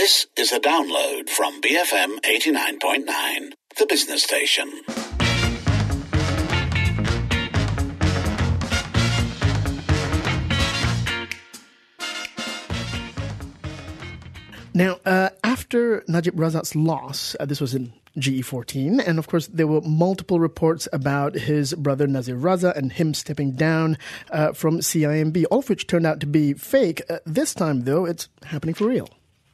This is a download from BFM 89.9, the business station. Now, after Najib Razak's loss, this was in GE14, and of course there were multiple reports about his brother Nazir Razak and him stepping down from CIMB, all of which turned out to be fake. This time, though, it's happening for real.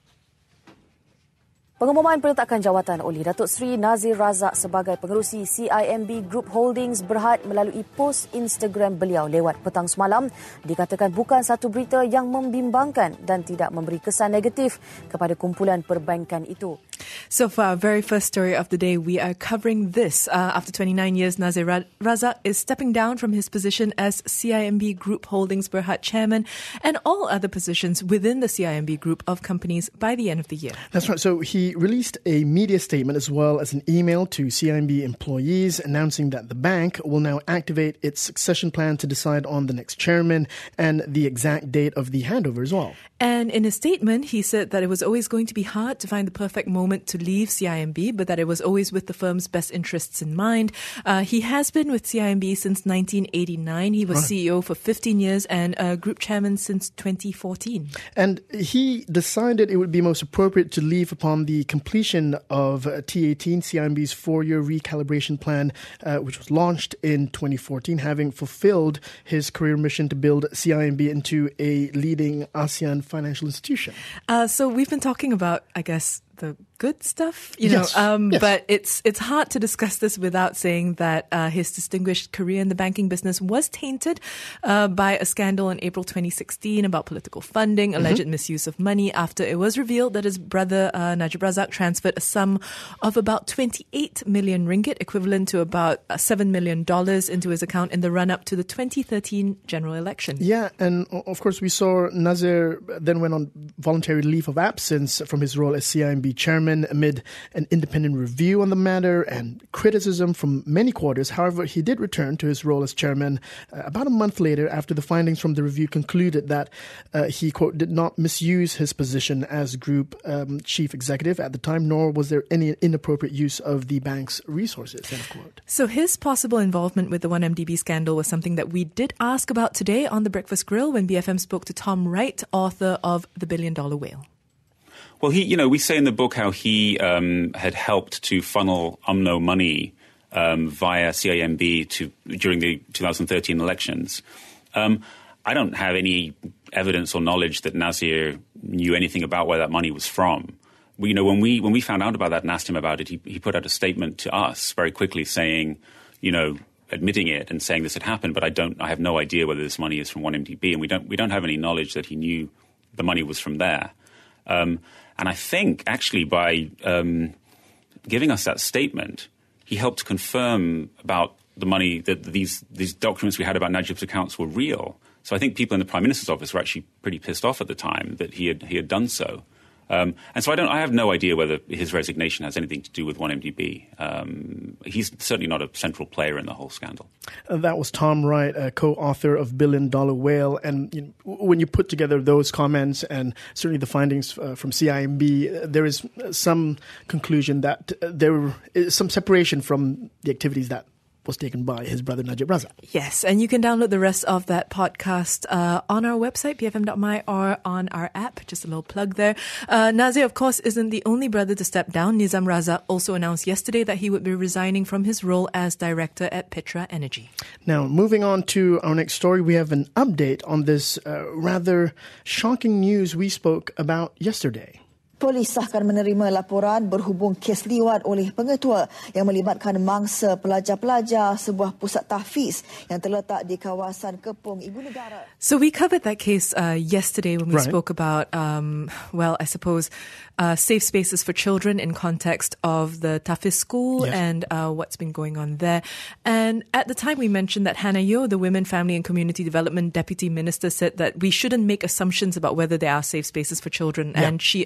Pengumuman peletakan jawatan oleh Datuk Seri Nazir Razak sebagai pengerusi CIMB Group Holdings Berhad melalui post Instagram beliau lewat petang semalam dikatakan bukan satu berita yang membimbangkan dan tidak memberi kesan negatif kepada kumpulan perbankan itu. So for our very first story of the day, we are covering this. After 29 years, Nazir Razak is stepping down from his position as CIMB Group Holdings Berhad Chairman and all other positions within the CIMB Group of companies by the end of the year. That's right. So he released a media statement as well as an email to CIMB employees announcing that the bank will now activate its succession plan to decide on the next chairman and the exact date of the handover as well. And in his statement, he said that it was always going to be hard to find the perfect moment to leave CIMB, but that it was always with the firm's best interests in mind. He has been with CIMB since 1989. He was CEO for 15 years and group chairman since 2014. And he decided it would be most appropriate to leave upon the completion of T18, CIMB's 4-year recalibration plan, which was launched in 2014, having fulfilled his career mission to build CIMB into a leading ASEAN financial institution. So we've been talking about, I guess, the good stuff, Yes. But it's hard to discuss this without saying that his distinguished career in the banking business was tainted by a scandal in April 2016 about political funding, alleged misuse of money after it was revealed that his brother Najib Razak transferred a sum of about 28 million ringgit, equivalent to about $7 million into his account in the run-up to the 2013 general election. Yeah, and of course we saw Nazir then went on voluntary leave of absence from his role as CIMB chairman amid an independent review on the matter and criticism from many quarters. However, he did return to his role as chairman about a month later after the findings from the review concluded that he, quote, did not misuse his position as group chief executive at the time, nor was there any inappropriate use of the bank's resources, end of quote. So his possible involvement with the 1MDB scandal was something that we did ask about today on The Breakfast Grill when BFM spoke to Tom Wright, author of The $1 Billion Whale. Well, we say in the book how he had helped to funnel UMNO money via CIMB during the 2013 elections. I don't have any evidence or knowledge that Nazir knew anything about where that money was from. When we found out about that and asked him about it, he put out a statement to us very quickly saying, admitting it and saying this had happened, but I have no idea whether this money is from 1MDB, and we don't have any knowledge that he knew the money was from there. And I think, actually, by giving us that statement, he helped confirm about the money, that these documents we had about Najib's accounts were real. So I think people in the Prime Minister's office were actually pretty pissed off at the time that he had done so. And so I have no idea whether his resignation has anything to do with 1MDB. He's certainly not a central player in the whole scandal. That was Tom Wright, co-author of $1 Billion Whale. And when you put together those comments and certainly the findings from CIMB, there is some conclusion that there is some separation from the activities that was taken by his brother Najib Razak. Yes, and you can download the rest of that podcast on our website, bfm.my, or on our app. Just a little plug there. Nazir, of course, isn't the only brother to step down. Nizam Razak also announced yesterday that he would be resigning from his role as director at Petra Energy. Now, moving on to our next story, we have an update on this rather shocking news we spoke about yesterday. Polis akan menerima laporan berhubung kes liwat oleh pengetua yang melibatkan mangsa pelajar-pelajar sebuah pusat tahfiz yang terletak di kawasan Kepung Ibu Negara. So we covered that case yesterday when we spoke about, safe spaces for children in context of the Tahfiz school and what's been going on there. And at the time we mentioned that Hannah Yeoh, the Women, Family and Community Development Deputy Minister, said that we shouldn't make assumptions about whether there are safe spaces for children. And she announced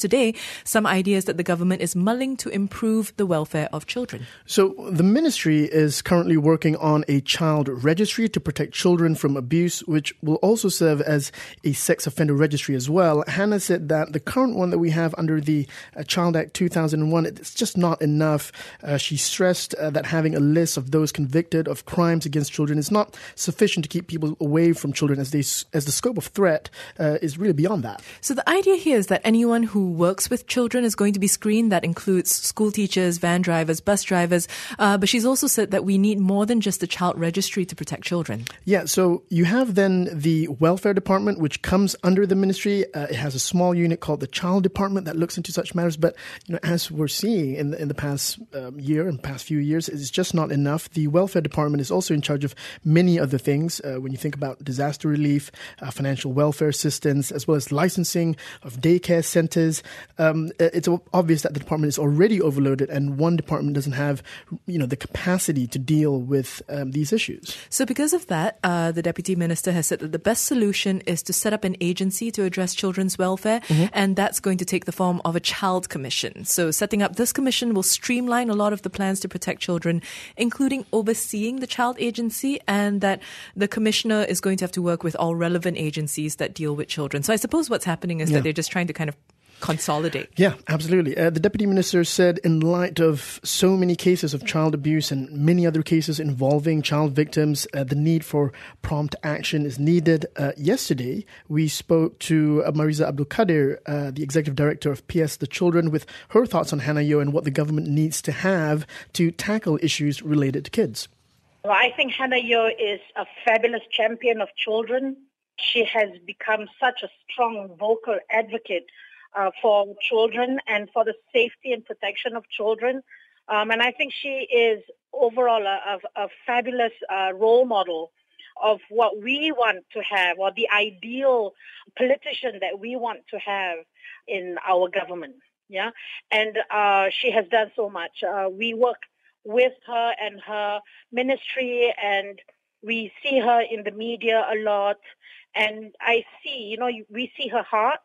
today some ideas that the government is mulling to improve the welfare of children. So the ministry is currently working on a child registry to protect children from abuse, which will also serve as a sex offender registry as well. Hannah said that the current one that we have under the Child Act 2001, it's just not enough. She stressed that having a list of those convicted of crimes against children is not sufficient to keep people away from children, as the scope of threat is really beyond that. So the idea here is that anyone who works with children is going to be screened. That includes school teachers, van drivers, bus drivers. But she's also said that we need more than just a child registry to protect children. Yeah, so you have then the welfare department, which comes under the ministry. It has a small unit called the child department that looks into such matters. But as we're seeing in the past year and past few years, it's just not enough. The welfare department is also in charge of many other things. When you think about disaster relief, financial welfare assistance, as well as licensing of daycare centers, it's obvious that the department is already overloaded, and one department doesn't have, the capacity to deal with these issues. So because of that, the Deputy Minister has said that the best solution is to set up an agency to address children's welfare, and that's going to take the form of a child commission. So setting up this commission will streamline a lot of the plans to protect children, including overseeing the child agency, and that the commissioner is going to have to work with all relevant agencies that deal with children. So I suppose what's happening is that they're just trying to kind of consolidate. Yeah, absolutely. The Deputy Minister said in light of so many cases of child abuse and many other cases involving child victims, the need for prompt action is needed. Yesterday, we spoke to Mariza Abdul Kadir, the Executive Director of PS The Children, with her thoughts on Hannah Yeoh and what the government needs to have to tackle issues related to kids. Well, I think Hannah Yeoh is a fabulous champion of children. She has become such a strong vocal advocate for children and for the safety and protection of children. And I think she is overall a fabulous role model of what we want to have, or the ideal politician that we want to have in our government. Yeah, and she has done so much. We work with her and her ministry, and we see her in the media a lot. And I see, we see her heart,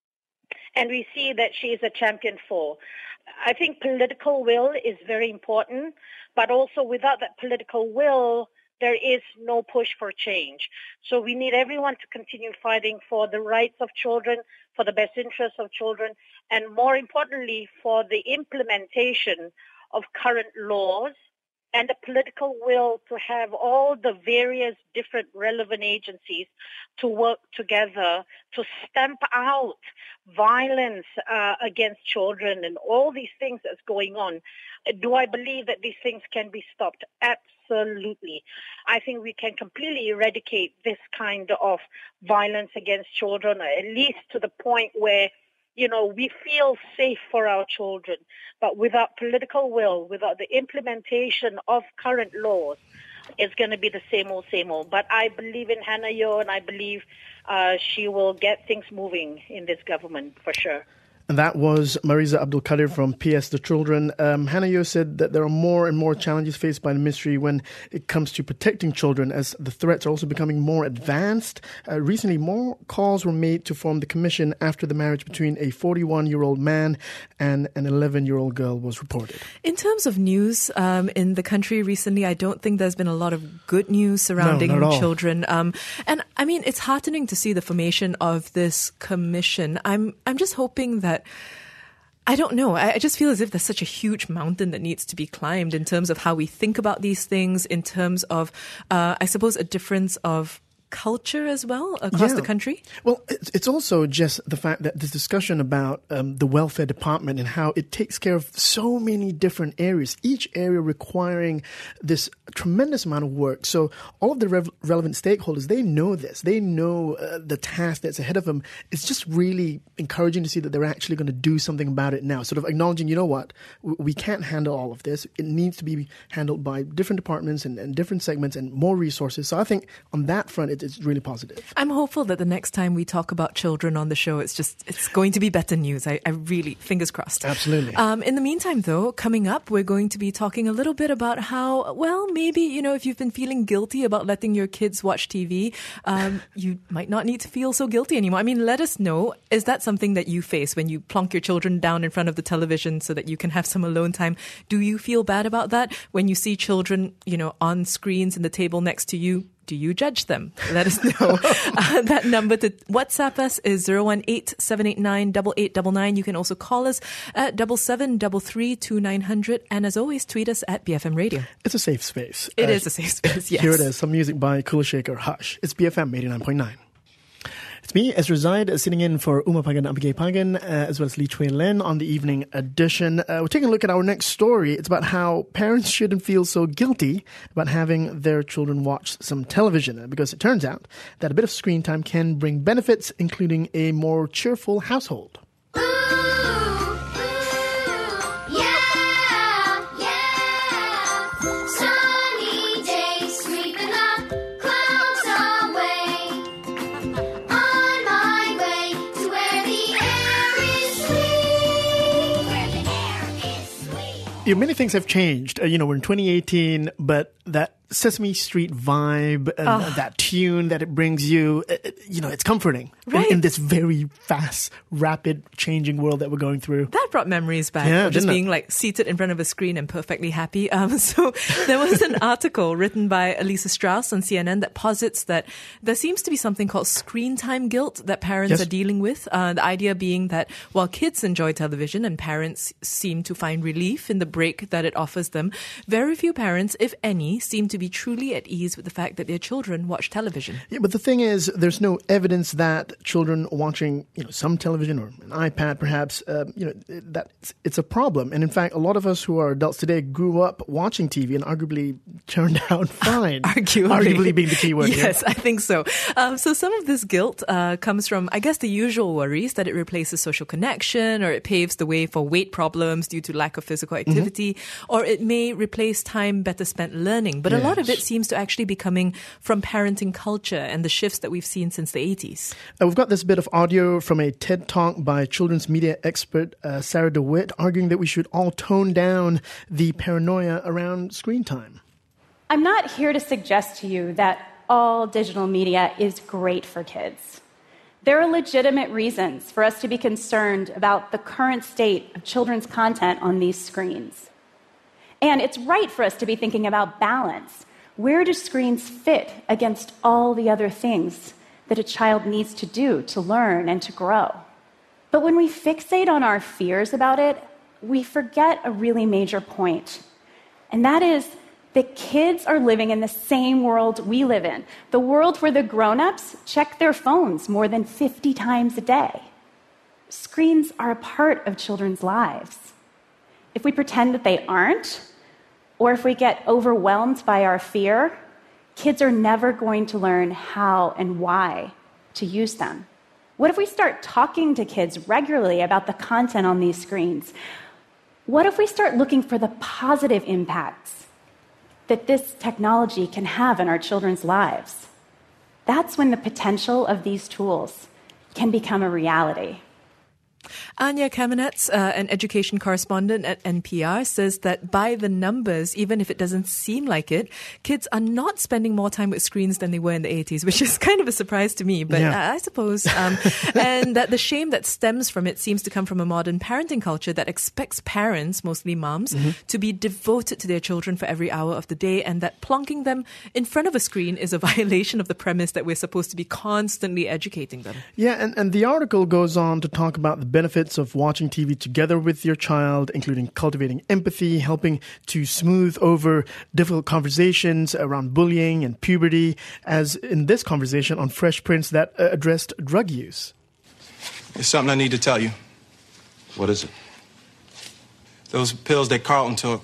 and we see that she is a champion for. I think political will is very important, but also without that political will, there is no push for change. So we need everyone to continue fighting for the rights of children, for the best interests of children, and more importantly, for the implementation of current laws and the political will to have all the various different relevant agencies to work together to stamp out violence against children and all these things that's going on. Do I believe that these things can be stopped? Absolutely. I think we can completely eradicate this kind of violence against children, at least to the point where we feel safe for our children. But without political will, without the implementation of current laws, it's going to be the same old. But I believe in Hannah Yeoh, and I believe she will get things moving in this government for sure. And that was Mariza Abdul Kadir from PS The Children. Hannah Yeoh said that there are more and more challenges faced by the ministry when it comes to protecting children, as the threats are also becoming more advanced. Recently, more calls were made to form the commission after the marriage between a 41-year-old man and an 11-year-old girl was reported. In terms of news in the country recently, I don't think there's been a lot of good news surrounding children. And I mean, it's heartening to see the formation of this commission. I'm just hoping that, I don't know, I just feel as if there's such a huge mountain that needs to be climbed in terms of how we think about these things, in terms of, I suppose, a difference of culture as well across the country? Well, it's also just the fact that this discussion about the welfare department and how it takes care of so many different areas, each area requiring this tremendous amount of work. So all of the relevant stakeholders, they know this. They know the task that's ahead of them. It's just really encouraging to see that they're actually going to do something about it now, sort of acknowledging, we can't handle all of this. It needs to be handled by different departments and different segments and more resources. So I think on that front, it's really positive. I'm hopeful that the next time we talk about children on the show, it's going to be better news. I really, fingers crossed. Absolutely. In the meantime, though, coming up, we're going to be talking a little bit about how, well, maybe, if you've been feeling guilty about letting your kids watch TV, you might not need to feel so guilty anymore. I mean, let us know. Is that something that you face when you plonk your children down in front of the television so that you can have some alone time? Do you feel bad about that? When you see children, on screens in the table next to you, do you judge them? Let us know. That number to WhatsApp us is 018-789-8899. You can also call us at 7733-2900. And as always, tweet us at BFM Radio. It's a safe space. It is a safe space, yes. Here it is, some music by Kula Shaker, Hush. It's BFM 89.9. It's me, Ezra Zaid, sitting in for Uma Pagan and Abhigay Pagan, as well as Lee Chui Len on the evening edition. We're taking a look at our next story. It's about how parents shouldn't feel so guilty about having their children watch some television, because it turns out that a bit of screen time can bring benefits, including a more cheerful household. Many things have changed. We're in 2018, but that Sesame Street vibe and that tune that it brings you, it's comforting in this very fast, rapid, changing world that we're going through. That brought memories back of just being seated in front of a screen and perfectly happy. So there was an article written by Elisa Strauss on CNN that posits that there seems to be something called screen time guilt that parents are dealing with. The idea being that while kids enjoy television and parents seem to find relief in the break that it offers them, very few parents, if any, seem to be truly at ease with the fact that their children watch television. Yeah, but the thing is, there's no evidence that children watching, some television or an iPad, perhaps, that it's a problem. And in fact, a lot of us who are adults today grew up watching TV and arguably turned out fine. Arguably being the key word. Yes, I think so. So some of this guilt comes from, I guess, the usual worries that it replaces social connection, or it paves the way for weight problems due to lack of physical activity, or it may replace time better spent learning. But a lot of it seems to actually be coming from parenting culture and the shifts that we've seen since the 80s. We've got this bit of audio from a TED Talk by children's media expert Sarah DeWitt, arguing that we should all tone down the paranoia around screen time. I'm not here to suggest to you that all digital media is great for kids. There are legitimate reasons for us to be concerned about the current state of children's content on these screens. And it's right for us to be thinking about balance. Where do screens fit against all the other things that a child needs to do to learn and to grow? But when we fixate on our fears about it, we forget a really major point. And that is that kids are living in the same world we live in, the world where the grown-ups check their phones more than 50 times a day. Screens are a part of children's lives. If we pretend that they aren't, or if we get overwhelmed by our fear, kids are never going to learn how and why to use them. What if we start talking to kids regularly about the content on these screens? What if we start looking for the positive impacts that this technology can have in our children's lives? That's when the potential of these tools can become a reality. Anya Kamenetz, an education correspondent at NPR, says that by the numbers, even if it doesn't seem like it, kids are not spending more time with screens than they were in the 80s, which is kind of a surprise to me, but I suppose. And that the shame that stems from it seems to come from a modern parenting culture that expects parents, mostly moms, to be devoted to their children for every hour of the day, and that plonking them in front of a screen is a violation of the premise that we're supposed to be constantly educating them. Yeah, and the article goes on to talk about the benefits of watching TV together with your child, including cultivating empathy, helping to smooth over difficult conversations around bullying and puberty, as in this conversation on Fresh Prince that addressed drug use. There's something I need to tell you. What is it? Those pills that Carlton took,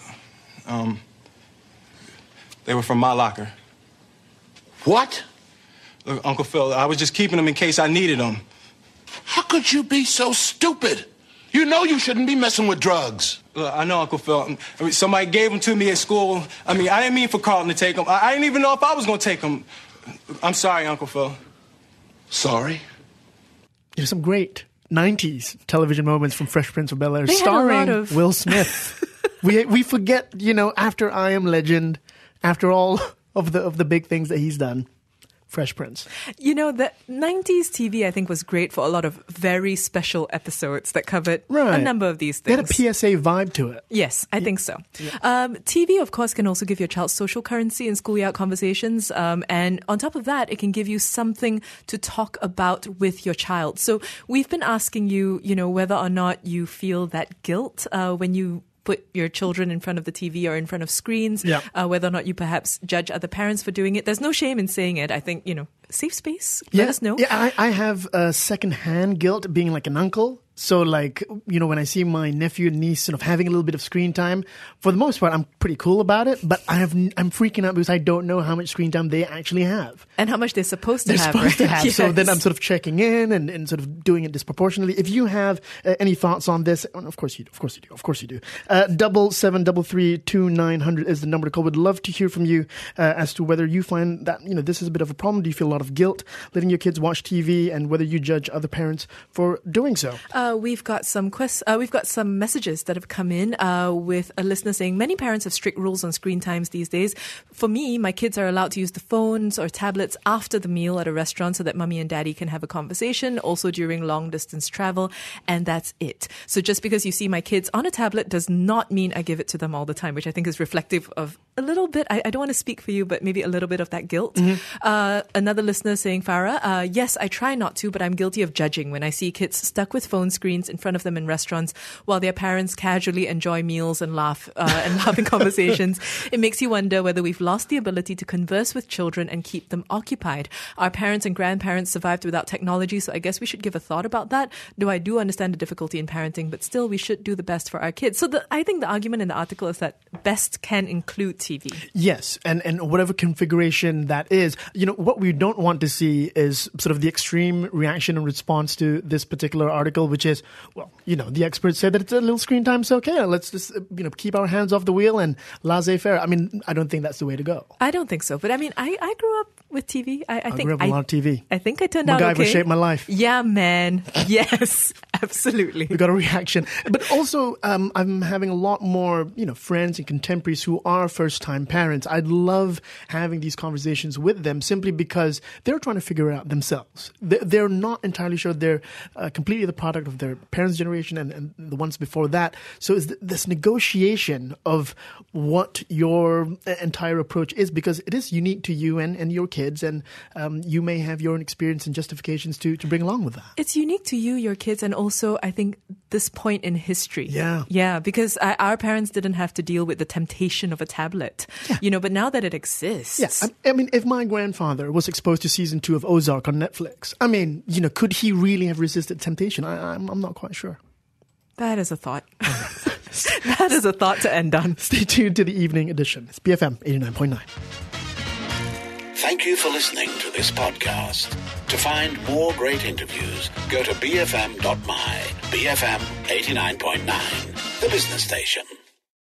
they were from my locker. What? Look, Uncle Phil, I was just keeping them in case I needed them. How could you be so stupid? You know you shouldn't be messing with drugs. Look, I know, Uncle Phil. I mean, somebody gave them to me at school. I didn't mean for Carlton to take them. I didn't even know if I was going to take them. I'm sorry, Uncle Phil. Sorry? Some great 90s television moments from Fresh Prince of Bel-Air, They had a starring lot of- Will Smith. we forget, after I Am Legend, after all of the big things that he's done, Fresh Prince. The 90s TV, I think, was great for a lot of very special episodes that covered a Right. number of these They things. had a PSA vibe to it. Yes, I think so. TV, of course, can also give your child social currency in schoolyard conversations. And on top of that, it can give you something to talk about with your child. So we've been asking you, whether or not you feel that guilt when you put your children in front of the TV or in front of screens, whether or not you perhaps judge other parents for doing it. There's no shame in saying it. I think, safe space. Let us know. Yeah, I have secondhand guilt being like an uncle. So when I see my nephew and niece sort of having a little bit of screen time, for the most part, I'm pretty cool about it. But I'm freaking out because I don't know how much screen time they actually have. And how much they're supposed to They're have. supposed to right? have. So then Yes. I'm sort of checking in and sort of doing it disproportionately. If you have any thoughts on this, and of course you do. 77332900 is the number to call. Would love to hear from you as to whether you find that this is a bit of a problem. Do you feel a lot of guilt letting your kids watch TV, and whether you judge other parents for doing so? We've got some messages that have come in with a listener saying many parents have strict rules on screen times these days. For me, my kids are allowed to use the phones or tablets after the meal at a restaurant so that mummy and daddy can have a conversation, also during long distance travel, and that's it. So just because you see my kids on a tablet does not mean I give it to them all the time, which I think is reflective of a little bit, I don't want to speak for you, but maybe a little bit of that guilt. Another listener saying, Farah, yes, I try not to, but I'm guilty of judging when I see kids stuck with phone screens in front of them in restaurants while their parents casually enjoy meals and laugh and laughing conversations. It makes you wonder whether we've lost the ability to converse with children and keep them occupied. Our parents and grandparents survived without technology, so I guess we should give a thought about that. Though I do understand the difficulty in parenting, but still we should do the best for our kids. So I think the argument in the article is that best can include TV. Yes, and whatever configuration that is. What we don't want to see is sort of the extreme reaction and response to this particular article, which is, well, the experts say that it's a little screen time, so okay, let's just, keep our hands off the wheel and laissez-faire. I mean, I don't think that's the way to go. I don't think so. But I mean, I grew up with TV. I think grew up with a lot of TV. I think I turned out MacGyver okay. shaped my life. Yeah, man. Yes, absolutely. We got a reaction. But also, I'm having a lot more, friends and contemporaries who are first-time parents. I'd love having these conversations with them simply because they're trying to figure it out themselves. They're not entirely sure they're completely the product of their parents' generation and the ones before that. So it's this negotiation of what your entire approach is, because it is unique to you and your kids, and you may have your own experience and justifications to bring along with that. It's unique to you, your kids, and also I think this point in history. Yeah, because our parents didn't have to deal with the temptation of a tablet, but now that it exists. Yeah, I mean, if my grandfather was exposed to season 2 of Ozark on Netflix, I mean, could he really have resisted temptation? I'm not quite sure. That is a thought. That is a thought to end on. Stay tuned to the evening edition. It's BFM 89.9. Thank you for listening to this podcast. To find more great interviews, go to bfm.my. BFM 89.9, the business station.